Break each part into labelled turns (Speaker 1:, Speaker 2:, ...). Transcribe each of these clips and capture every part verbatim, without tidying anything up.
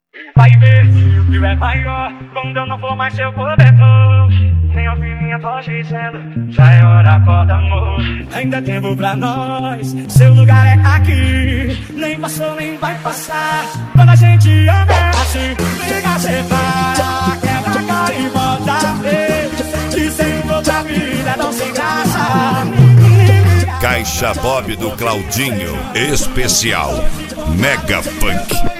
Speaker 1: Vai ver, o frio é maior quando eu não for mais seu cobertor. Nem ouvir minha voz dizendo, já é hora, acorda, amor. Ainda tem tempo pra nós, seu lugar é aqui. Nem passou, nem vai passar. Quando a gente ama é assim. Liga, cê vai, quebra a cara e volta a ver. Dizendo outra vida, não sem graça.
Speaker 2: Caixa Bob do Claudinho, especial Mega Funk.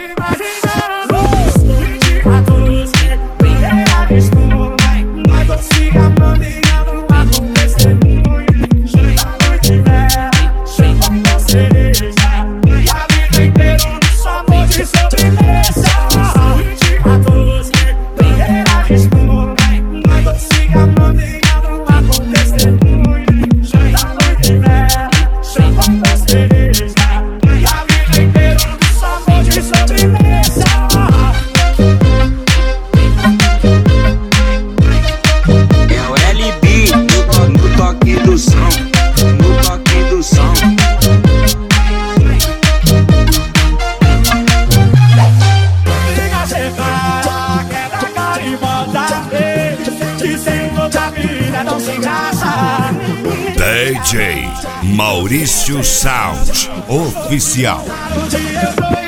Speaker 2: D J Maurício Sound Oficial.